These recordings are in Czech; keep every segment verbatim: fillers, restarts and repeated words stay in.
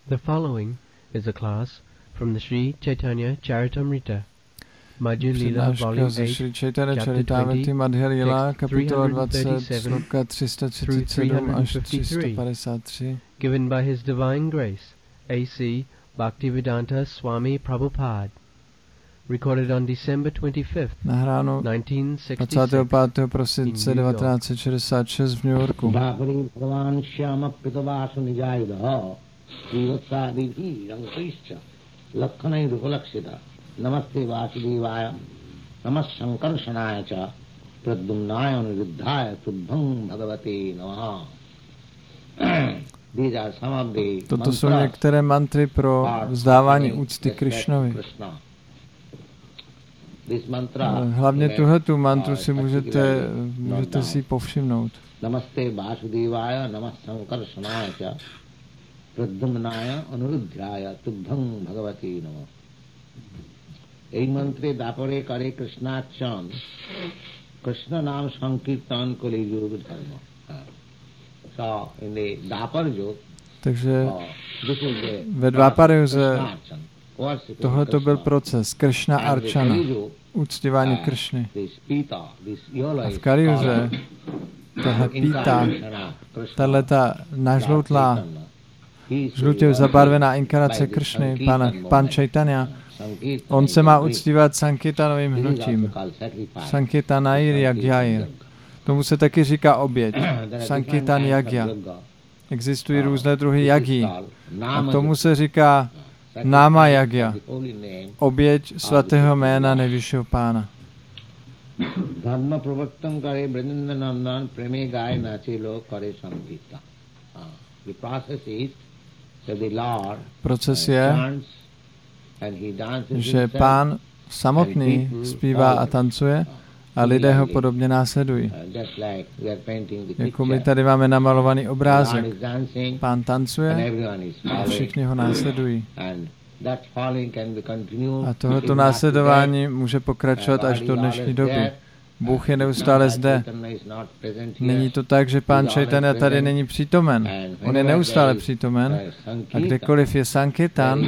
The following is a class from the Sri Chaitanya Charitamrita, Madhya Lila, Volume ze eight, Sri Chaitanya Chapter Charitamrita twenty, Madhya Lila, text kapitola three dvacet, thirty-seven sloka tři sta třicet through sedm až tři three sta fifty-three, padesát tři, given by His Divine Grace, A C Bhaktivedanta Swami Prabhupada, recorded on December twenty-fifth, nahráno nineteen dvacátého sixty-six. pátého prosince devatenáct set šedesát šest v New Yorku. Bhakti Bhagavan Shyama Pitavasu Nijayudaha Srivatsadihi Rankrischa Lakhanai Rupalakshita Namaste Vasudevaya Namas Sankarsanaya Cha Pradyumnaya Niruddhaya Tuddham Bhagavate Namaha. These are some of the Toto jsou některé mantry pro vzdávání úcty Krišnovi. Hlavně tuhletu mantru si můžete, můžete si povšimnout. Namaste Vasudevaya Namas Sankarsanaya Cha Pradyumnaya Anuruddhaya Tuddham Bhagavate Namaha. এই মন্ত্রে দাপরে করে কৃষ্ণার্চন কৃষ্ণ নাম সংকীর্তন কলিযুগ ধর্ম. So in the Dapar Yug, Takže this is the ve Dvaparyuze worship tohle to byl proces Krishna Archana, uctívání Kršny. A v Kalijuze tahle píta, tahleta nažloutlá, žlutě zabarvená inkarnace Kršny, pan, pan Chaitanya, on se má uctívat Sankirtanovým hnutím. Sankirtanayir Yagyayir. Tomu se taky říká oběť. Sankirtan Yagya. Existují různé druhy yagí. A tomu se říká Náma Yagya. Oběť svatého jména nejvyššího pána. Dharma pravartan kare Vrindanandan preme gaye nache lok kare sankirtan. The process is that the Lord Proces je, že pán samotný zpívá a tancuje a lidé ho podobně následují. Jako my tady máme namalovaný obrázek. Pán tancuje a všichni ho následují. A tohoto následování může pokračovat až do dnešní doby. Bůh je neustále zde. Není to tak, že pán Chaitanya tady není přítomen. On je neustále přítomen a kdekoliv je Sankirtan,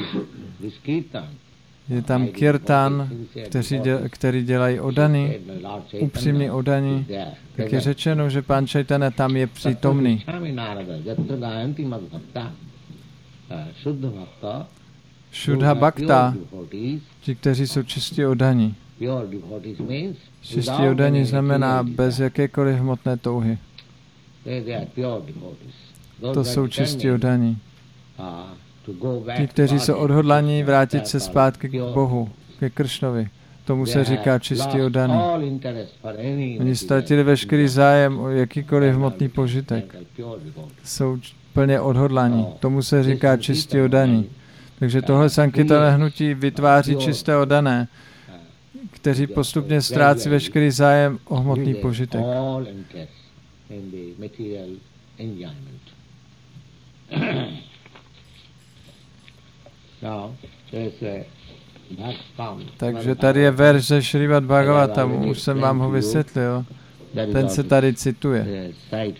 je tam kirtan, děl, který dělají odaní, upřímní odaní, tak je řečeno, že pán Chaitanya tam je přítomný. Šuddha Bhakta, ti, kteří jsou čistí odaní. Čistí odaní znamená bez jakékoliv hmotné touhy. To jsou čistí odaní. Ti, kteří jsou odhodlaní vrátit se zpátky k Bohu, ke Kršnovi. Tomu se říká čistí odaní. Oni ztratili veškerý zájem o jakýkoliv hmotný požitek. Jsou plně odhodlaní. Tomu se říká čistí odaní. Takže tohle Sankirtana hnutí vytváří čisté odané, kteří postupně ztrácí veškerý zájem o hmotný požitek. Takže tady je verš ze Šrimad Bhagavatamu, už jsem vám ho vysvětlil. Ten se tady cituje.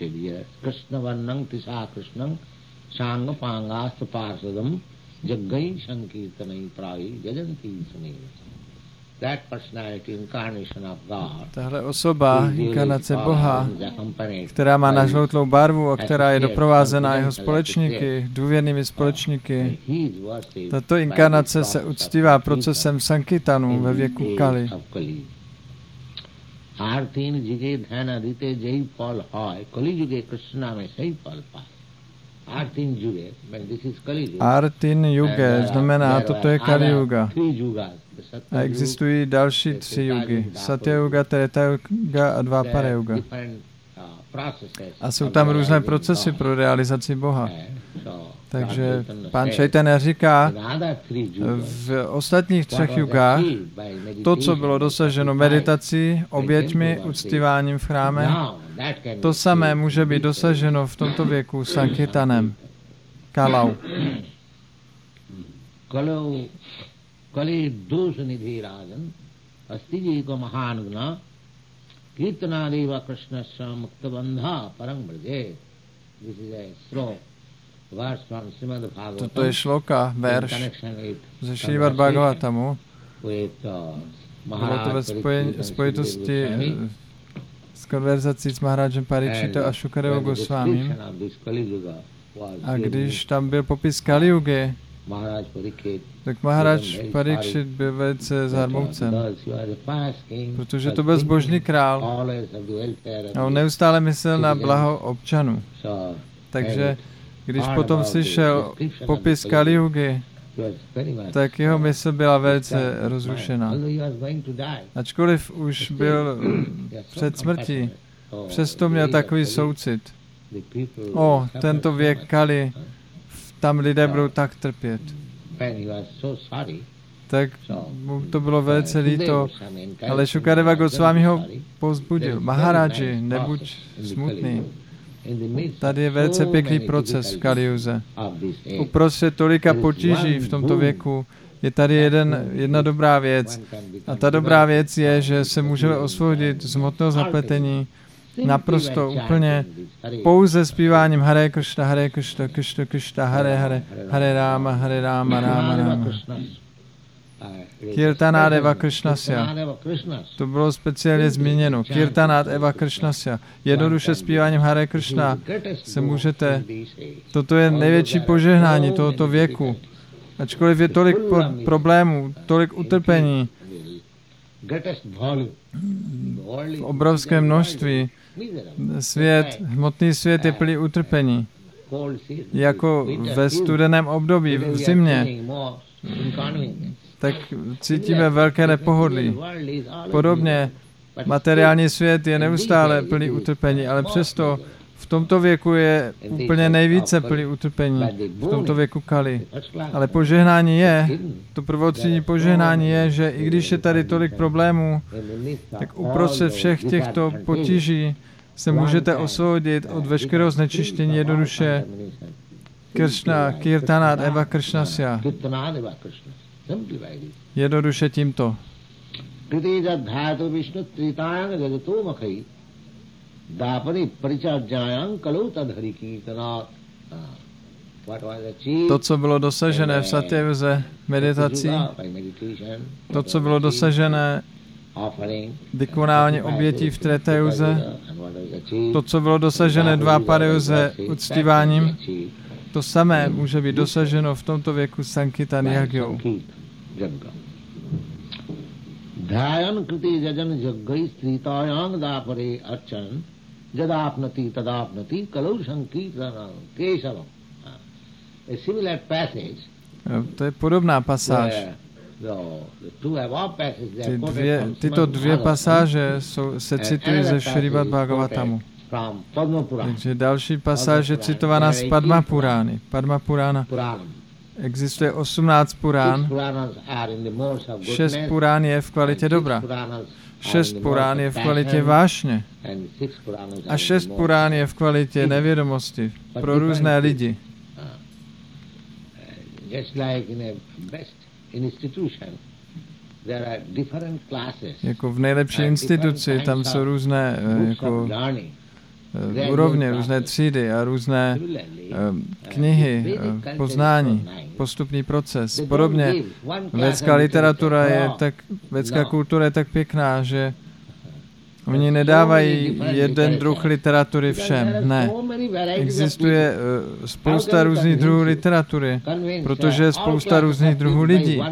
Tahle osoba, inkarnace Boha, která má nažloutlou barvu a která je doprovázená jeho společníky, důvěrnými společníky, tato inkarnace se uctívá procesem Sankirtanu ve věku Kali. Artin Yuge znamená, toto je Kali Yuga. A existují další tři yugy. Satya Yuga, Treta Yuga a Dvapara Yuga. A jsou tam různé procesy pro realizaci Boha. Takže pán Chaitanya říká, v ostatních třech yugách to, co bylo dosaženo meditací, oběťmi, uctíváním v chráme, to samé může být dosaženo v tomto věku Sankirtanem, Kalau. Kali dosha nidhi rajan astijiko mahanugna kirtanadeva krishnasya muktabandha parang brje. This is a slow Toto je šloka, verš ze Šrímad Bhagavatamu. Bylo to ve spojen, spojitosti s konverzací s Maharajem Parikšita a Šukadeva Gosvámím. A když tam byl popis Kaliugy, tak Maharaj Parikšit byl velice zarmoucen, protože to byl zbožný král a on neustále myslel na blaho občanů. Takže když potom slyšel popis Kaliugy, tak jeho mysl byla velice rozrušená. Ačkoliv už byl před smrtí, přesto měl takový soucit. O, tento věk Kali, tam lidé budou tak trpět. Tak mu to bylo velice líto, ale Šukadeva Gosvámi ho povzbudil. Maharaji, nebuď smutný. Tady je velice pěkný proces v Kaliuze. Uprostřed tolika potíží v tomto věku je tady jeden, jedna dobrá věc. A ta dobrá věc je, že se můžeme osvobodit z hmotného zapletení naprosto úplně pouze zpíváním Hare Krishna, Hare Krishna, Krishna Krishna, Hare Hare, Hare Rama, Hare Rama, Rama Rama. Kirtanát Eva Krishnasya. To bylo speciálně zmíněno. Kirtanát Eva Krishnasya. Jednoduše zpíváním Hare Krishna se můžete... Toto je největší požehnání tohoto věku. Ačkoliv je tolik problémů, tolik utrpení, v obrovském množství, svět, hmotný svět je plný utrpení. Jako ve studeném období, v zimě, tak cítíme velké nepohodlí. Podobně materiální svět je neustále plný utrpení, ale přesto v tomto věku je úplně nejvíce plný utrpení, v tomto věku Kali. Ale požehnání je, to prvotřídní požehnání je, že i když je tady tolik problémů, tak uprostřed všech těchto potíží se můžete osvobodit od veškerého znečištění jednoduše Krishna, Kirtanát Eva Krishnasya. Jednoduše tímto. To, co bylo dosažené v Satyavze meditací, to, co bylo dosažené vykonávání obětí v Tretajuze, to, co bylo dosažené Dváparajuze uctíváním, to samé může být dosaženo v tomto věku Sankirtan Yagyou. Dhyayan kriti jajan jaggai stritayang dapare archan jadapnati tadapnati kalau sankirtana kesavam. A similar passage. To je podobná pasáž. Ty dvě, tyto dvě pasáže jsou, se citují ze Šrimad Bhagavatamu. Takže další pasáž je citovaná z Padma Purány. Padma Purána. Existuje osmnáct Purán. Šest Purán je v kvalitě dobra. Šest Purán je v kvalitě vášně. A šest Purán je v kvalitě nevědomosti pro různé lidi. Jako v nejlepší instituci, tam jsou různé jako, úrovně, různé třídy a různé knihy, poznání, postupný proces. Podobně védská literatura je tak, védská kultura je tak pěkná, že oni nedávají jeden druh literatury všem. Ne. Existuje spousta různých druhů literatury, protože je spousta různých druhů lidí.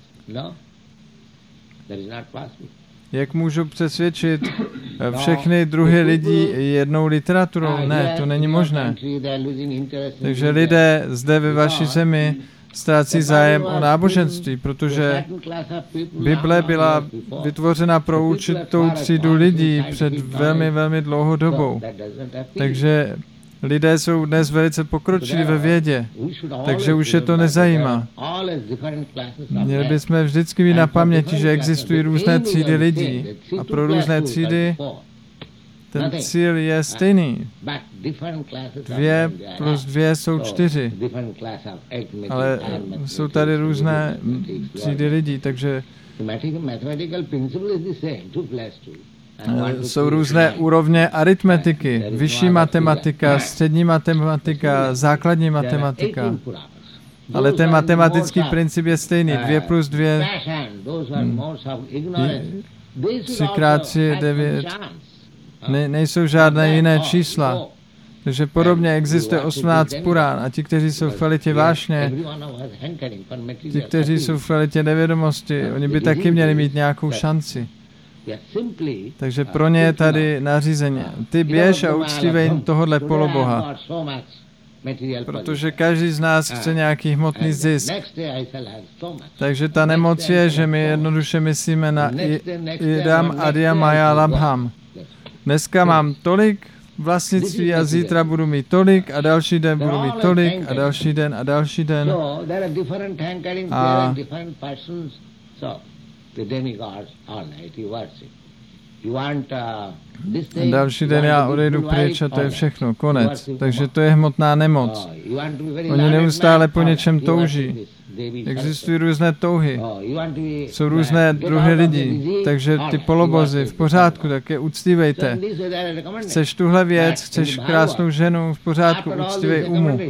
Jak můžu přesvědčit všechny druhy lidí jednou literaturou? Ne, to není možné. Takže lidé zde ve vaší zemi ztrácí zájem o náboženství, protože Bible byla vytvořena pro určitou třídu lidí před velmi, velmi dlouhou dobou. Takže lidé jsou dnes velice pokročilí ve vědě, takže už je to nezajímá. Měli bychom vždycky mít na paměti, že existují různé třídy lidí a pro různé třídy ten cíl je stejný. Dvě plus dvě jsou čtyři. Ale jsou tady různé třídy lidí, takže Jsou různé úrovně aritmetiky, vyšší matematika, střední matematika, základní matematika. Ale ten matematický princip je stejný. Dvě plus dvě, třikrát tři je devět. Ne, nejsou žádné jiné čísla. Takže podobně existuje osmnáct purán a ti, kteří jsou v kvalitě vášně, ti, kteří jsou v kvalitě nevědomosti, oni by taky měli mít nějakou šanci. Takže pro ně je tady nařízení. Ty běž a uctívej tohodle poloboha. Protože každý z nás chce nějaký hmotný zisk. Takže ta nemoc je, že my jednoduše myslíme na idam adya maya labham. Dneska mám tolik vlastnictví a zítra budu mít tolik a další den budu mít tolik a další den a další den. A další den já odejdu pryč a to je všechno, konec. Takže to je hmotná nemoc. Oni neustále po něčem touží. Existují různé touhy. Jsou různé druhy lidí. Takže ty polobozy v pořádku, tak je uctívejte. Chceš tuhle věc, chceš krásnou ženu, v pořádku, uctívej umu.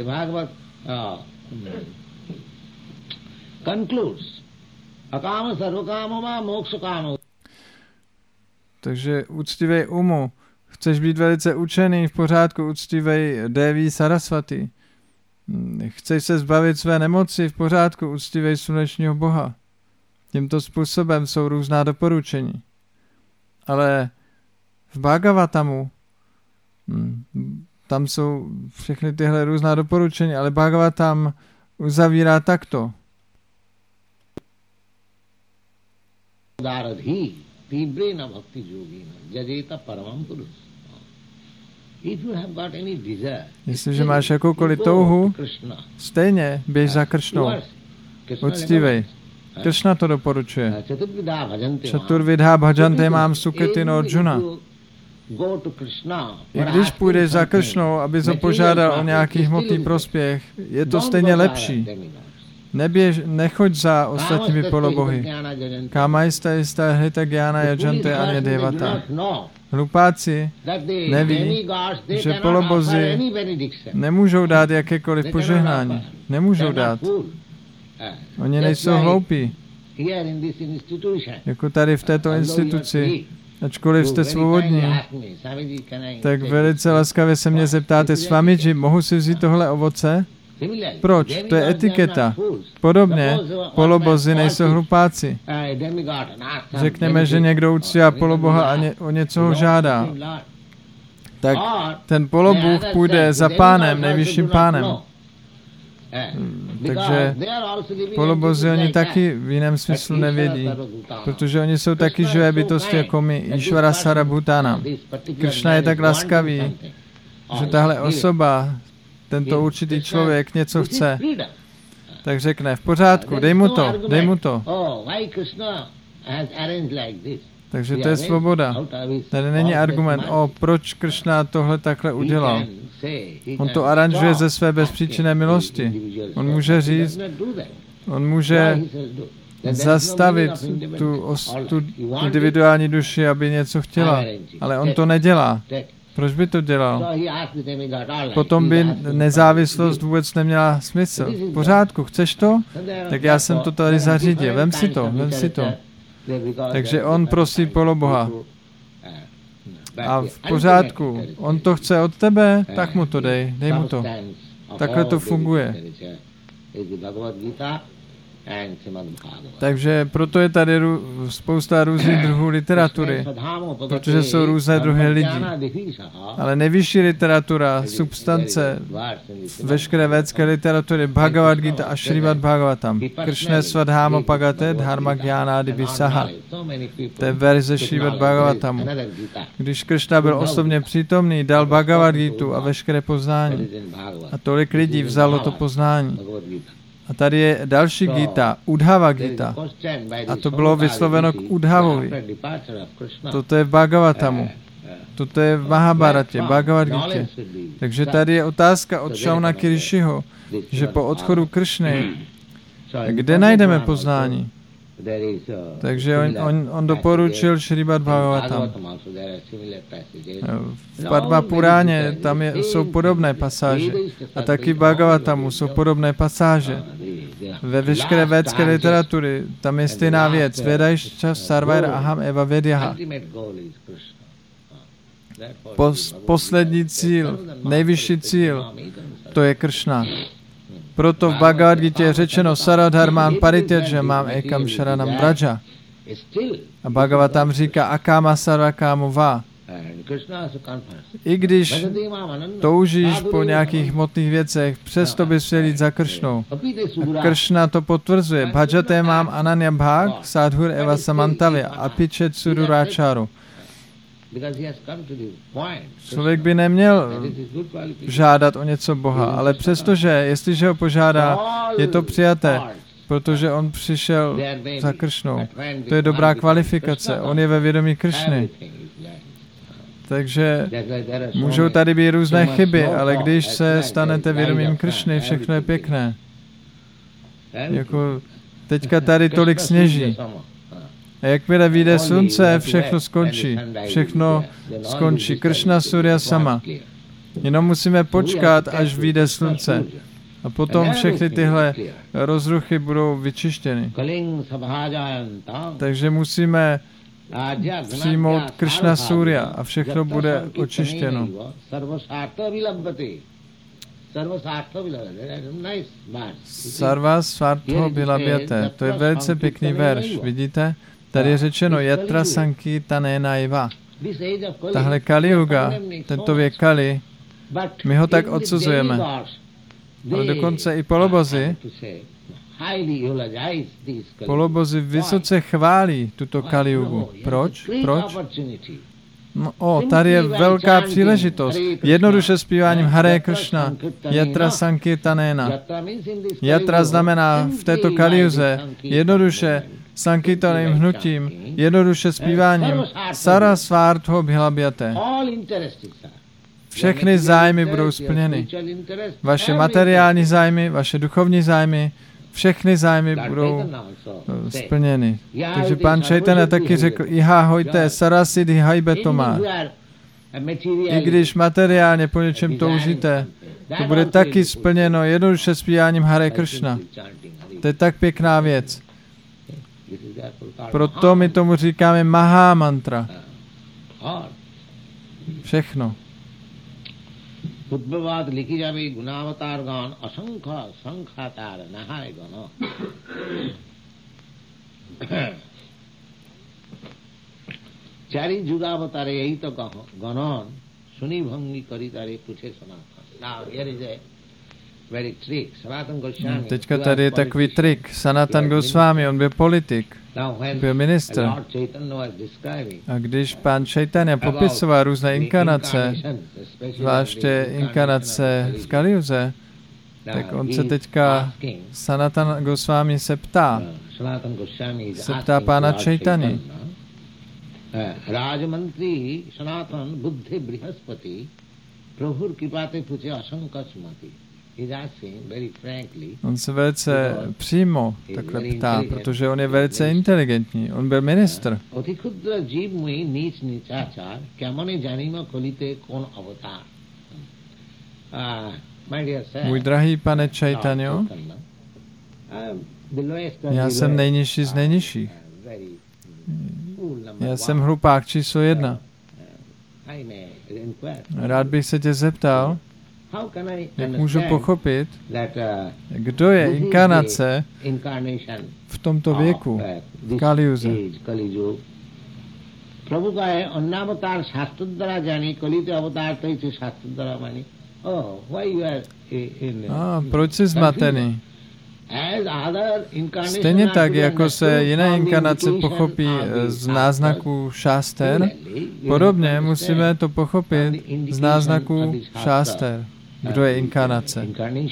Takže uctívej umu. Chceš být velice učený, v pořádku, uctívej Devi Sarasvati. Chceš se zbavit své nemoci, v pořádku, uctívej slunečního boha. Tímto způsobem jsou různá doporučení. Ale v Bhagavatamu, tam jsou všechny tyhle různá doporučení, ale Bhagavatam uzavírá takto. Jestliže máš jakoukoliv touhu, stejně běž za Kršnou. Uctívej. Kršna to doporučuje. Čaturvidhá bhajante mám Sukritino Arjuna. I když půjdeš za Kršnou, aby ho požádal o nějaký hmotný prospěch, je to stejně lepší. Neběž, nechoď za ostatními polobohy. Kamajsta jista hrita gyana yajante anya devata. Hlupáci neví, že polobozy nemůžou dát jakékoliv požehnání. Nemůžou dát. Oni nejsou hloupí. Jako tady v této instituci, ačkoliv jste svobodní, tak velice laskavě se mě zeptáte, Swamiji, mohu si vzít tohle ovoce? Proč? To je etiketa. Podobně, polobozy nejsou hlupáci. Řekněme, že někdo uctívá poloboha a ně, o něco ho žádá. Tak ten polobůh půjde za pánem, nejvyšším pánem. Takže polobozy oni taky v jiném smyslu nevědí, protože oni jsou taky živé bytosti jako my, Ishvara Sarabhutana. Kršna je tak laskavý, že tahle osoba, tento určitý člověk něco chce, tak řekne, v pořádku, dej mu to, dej mu to. Takže to je svoboda. Tady není argument, o, proč Kršna tohle takhle udělal. On to aranžuje ze své bezpříčinné milosti. On může říct, on může zastavit tu, os, tu individuální duši, aby něco chtěla, ale on to nedělá. Proč by to dělal? Potom by nezávislost vůbec neměla smysl. V pořádku, chceš to? Tak já jsem to tady zařídil. Vem si to, vem si to. Takže on prosí poloboha. A v pořádku, on to chce od tebe, tak mu to dej, dej mu to. Takhle to funguje. Takže proto je tady rů, spousta různých druhů literatury, protože jsou různé druhy lidí. Ale nejvyšší literatura, substance, veškeré védské literatury, Bhagavad Gita a Šrimad Bhagavatam, Kršne svadháma pagate dharma gyánádi visaha. To je verze Šrimad Bhagavatamu. Když Kršna byl osobně přítomný, dal Bhagavad Gitu a veškeré poznání. A tolik lidí vzalo to poznání. A tady je další Gita, Udhava Gita. A to bylo vysloveno k Udhavovi. Toto je v Bhagavatamu. Toto je v Mahabharatě, Bhagavad Gita. Takže tady je otázka od Shaunaki Rishiho, že po odchodu Kršny, kde najdeme poznání? Takže on, on, on doporučil Šrímad Bhagavatam. V Padma Puráně tam je, jsou podobné pasáže. A taky v Bhagavatamu jsou podobné pasáže. Ve veškeré védské literatury tam je stejná věc. Vedajšča sarvair aham eva vedyaha. Pos, poslední cíl, nejvyšší cíl, to je Kršna. Proto v Bhagavad Gita je řečeno Saradharman parityaja mám ekam sharanam vraja. A Bhagavatam říká Akama sarvakamu va. I když toužíš po nějakých hmotných věcech, přesto bys měl jít za Kršnou. A Kršna to potvrzuje. Bhajate mám ananya bhag sadhur eva samantavya apičet suduráčaru. Člověk by neměl žádat o něco Boha, ale přestože, jestliže ho požádá, je to přijaté, protože on přišel za Kršnou. To je dobrá kvalifikace, on je ve vědomí Kršny. Takže můžou tady být různé chyby, ale když se stanete vědomím Kršny, všechno je pěkné. Jako teďka tady tolik sněží. A jakmile vyjde slunce, všechno skončí. Všechno skončí. Kršna Surya sama. Jenom musíme počkat, až vyjde slunce. A potom všechny tyhle rozruchy budou vyčištěny. Takže musíme přijmout Kršna Surya a všechno bude očištěno. Sarva svartho bilabhyate. To je velice pěkný verš. Vidíte? Tady je řečeno Yatra sankirtanena iva. Tahle Kali Yuga, tento věk Kali, my ho tak odsuzujeme. Ale dokonce i polobozy, polobozy vysoce chválí tuto Kali Yugu. Proč? Proč? No, o, tady je velká příležitost. Jednoduše zpíváním Hare Krishna, Yatra sankirtanena. Yatra znamená v této Kaliuze jednoduše sankirtaným hnutím, jednoduše zpíváním Sara svártho bhilabhyate. Všechny zájmy budou splněny. Vaše materiální zájmy, vaše duchovní zájmy, všechny zájmy budou splněny. Takže pán Chaitanya taky řekl, iha hojte sarasiddhi haibetoma. I když materiálně po něčem toužíte, to bude taky splněno jednoduše zpíváním Hare Krishna. To je tak pěkná věc. Proto my tomu říkáme Maha Mantra. Všechno. Udbhavad likhi jabe gunavatar gan asankha sankhatar nahai gana. Chari jugavatare yahi to ganon suni bhangi kari tare puche sanatan. Now here is a very trick. Sanatan Goswami. Teďka tady je takový trik. Sanatan Goswami, on byl politik, byl ministr. A když pán Chaitanya popisoval různé inkarnace, zvláště inkarnace v Kaliuze, tak on se teďka, Sanatan Goswami se ptá, se ptá pána Chaitanya. Rajamantri Sanatan Buddhi Brihaspati Prabhur Kripate Puche Asanka Smati. On se velice přímo takhle ptá, protože on je velice inteligentní. On byl ministr. Můj drahý pane Chaitanya, já jsem nejnižší z nejnižších. Já jsem hlupák číslo jedna. Rád bych se tě zeptal, jak můžu pochopit, kdo je inkarnace v tomto věku, v Kaliuze. A proč jsi zmatený? Stejně tak, jako se jiné inkarnace pochopí z náznaků šáster, podobně musíme to pochopit z náznaků šáster. Kdo je inkarnace?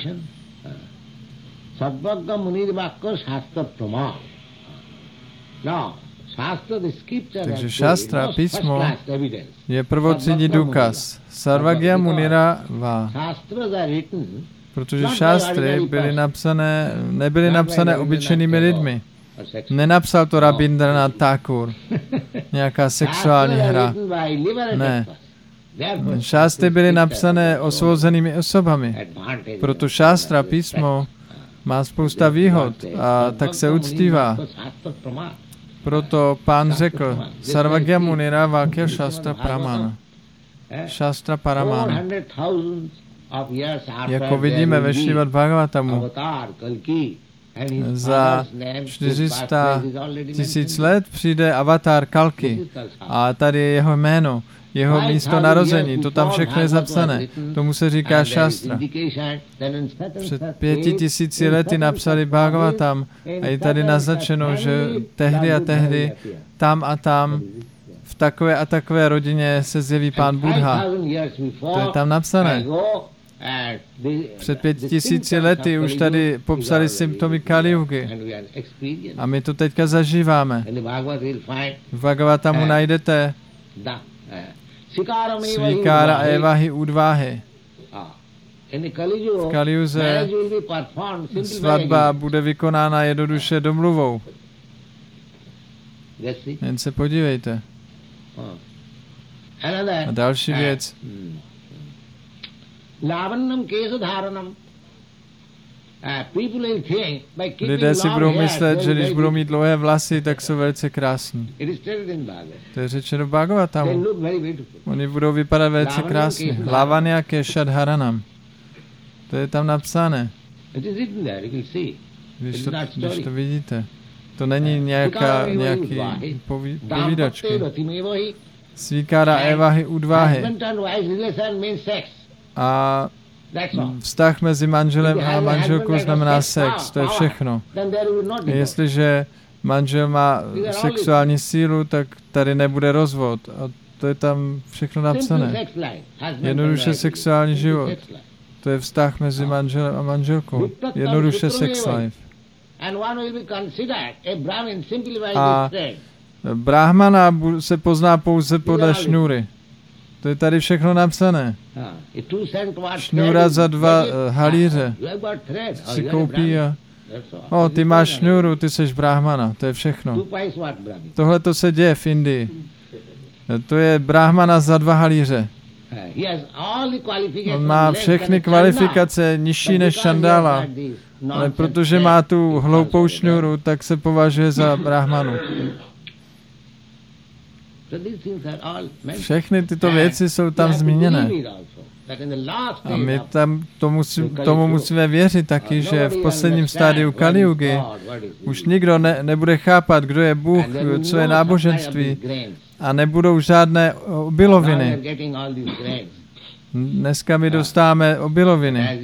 Takže šástra, písmo, je prvotřídní důkaz. Sarvagya Munira va. Protože šástry byly napsané, nebyly napsané obyčejnými lidmi. Nenapsal to Rabindranath Thakur. Nějaká sexuální hra. Ne. Šástry byly napsané osvobozenými osobami. Proto šástra, písmo, má spousta výhod a tak se uctívá. Proto pán řekl, Sarvagya Munira Vakya Shastra Pramana. Šástra Paramana. Jako vidíme ve Šrimad Bhagavatamu, za čtyři sta tisíc let přijde avatar Kalki a tady je jeho jméno, jeho místo narození, to tam všechno je zapsané. Tomu se říká šástra. Před pěti tisíci lety napsali Bhagavatam a je tady naznačeno, že tehdy a tehdy, tam a tam, v takové a takové rodině se zjeví pán Buddha. To je tam napsané. Před pěti tisíci lety už tady popsali symptomy Kali Yugy. A my to teďka zažíváme. V Bhagavatamu najdete svíkára a evahy udváhy. V Kali Yuze svatba bude vykonána jednoduše domluvou. Jen se podívejte. A další věc. Lidé si budou myslet, že když budou mít dlouhé vlasy, tak jsou velice krásní. To je řečeno v Bhagavatamu. Oni budou vypadat velice krásně. Lavanya Keshadharanam. To je tam napsané. Když to, když to vidíte. To není nějaká, nějaký poví, povídačky. Svíkára evahy udváhy. A vztah mezi manželem a manželkou znamená sex. To je všechno. Jestliže manžel má sexuální sílu, tak tady nebude rozvod. A to je tam všechno napsané. Jednoduše sexuální život. To je vztah mezi manželem a manželkou. Jednoduše sex life. A brahmana se pozná pouze podle šňůry. To je tady všechno napsané. Šňůra za dva uh, halíře si koupí a... O, ty máš šňůru, ty seš brahmana. To je všechno. Tohle to se děje v Indii. To je brahmana za dva halíře. On má všechny kvalifikace nižší než Čandála, ale protože má tu hloupou šňůru, tak se považuje za brahmanu. Všechny tyto věci jsou tam zmíněné. A my tam to musí, tomu musíme věřit taky, že v posledním stádiu Kali Yugy už nikdo ne, nebude chápat, kdo je Bůh, co je náboženství a nebudou žádné obiloviny. Dneska my dostáváme obiloviny.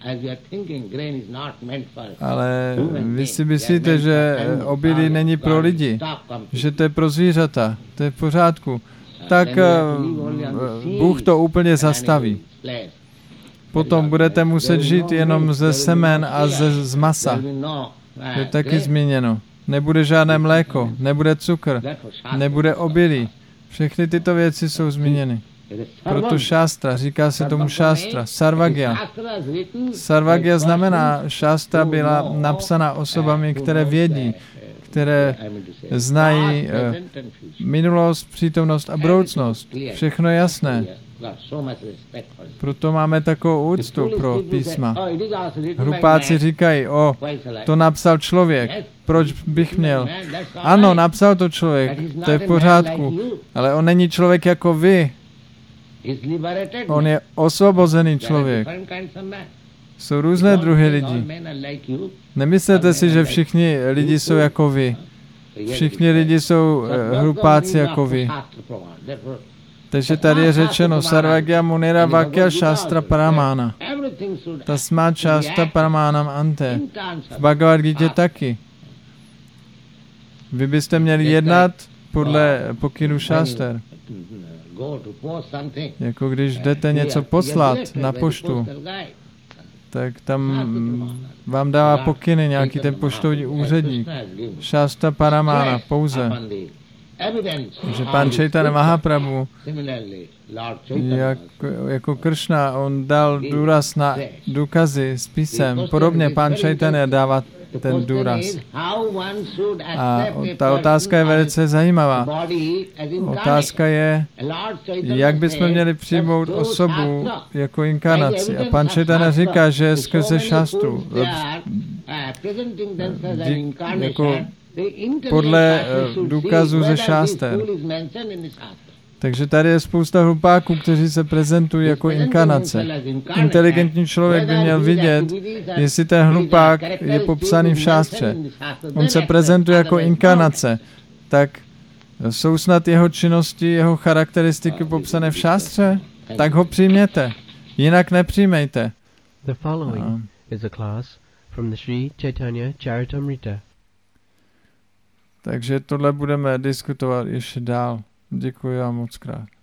Ale vy si myslíte, že obilí není pro lidi, že to je pro zvířata, to je v pořádku. Tak Bůh to úplně zastaví. Potom budete muset žít jenom ze semen a ze, z masa. To je taky zmíněno. Nebude žádné mléko, nebude cukr, nebude obilí. Všechny tyto věci jsou zmíněny. Proto šástra, říká se tomu šástra, sarvagya. Sarvagya znamená, šástra byla napsaná osobami, které vědí, které znají uh, minulost, přítomnost a budoucnost. Všechno je jasné. Proto máme takovou úctu pro písma. Hrupáci říkají, o, to napsal člověk, proč bych měl? Ano, napsal to člověk, to je v pořádku, ale on není člověk jako vy. On je osvobozený člověk. Jsou různé druhy lidí. Nemyslete si, že všichni lidi jsou jako vy. Všichni lidi jsou hrupáci jako vy. Takže tady je řečeno Sarvagya Munira Vakya Shastra Paramana. Tasmat Shastra Paramanam Ante. V Bhagavad Gita taky. Vy byste měli jednat podle pokynu šáster. Jako když jdete něco poslat na poštu, tak tam vám dává pokyny nějaký ten poštovní úředník. Šástra Paramána pouze. Že pán Chaitanya Mahaprabhu jako, jako Kršna, on dal důraz na důkazy s písem. Podobně pán Chaitanya dává ten důraz. A ta otázka je velice zajímavá. Otázka je, jak bychom měli přijmout osobu jako inkarnaci. A pan Chaitanya říká, že skrze šastru, jako podle důkazů ze šáster. Takže tady je spousta hlupáků, kteří se prezentují jako inkarnace. Inteligentní člověk by měl vidět, jestli ten hlupák je popsaný v šástře. On se prezentuje jako inkarnace. Tak jsou snad jeho činnosti, jeho charakteristiky popsané v šástře? Tak ho přijměte. Jinak nepřijmejte. The following is a class from the Sri Chaitanya Charitamrita. Takže tohle budeme diskutovat ještě dál. Děkuji vám moc krát.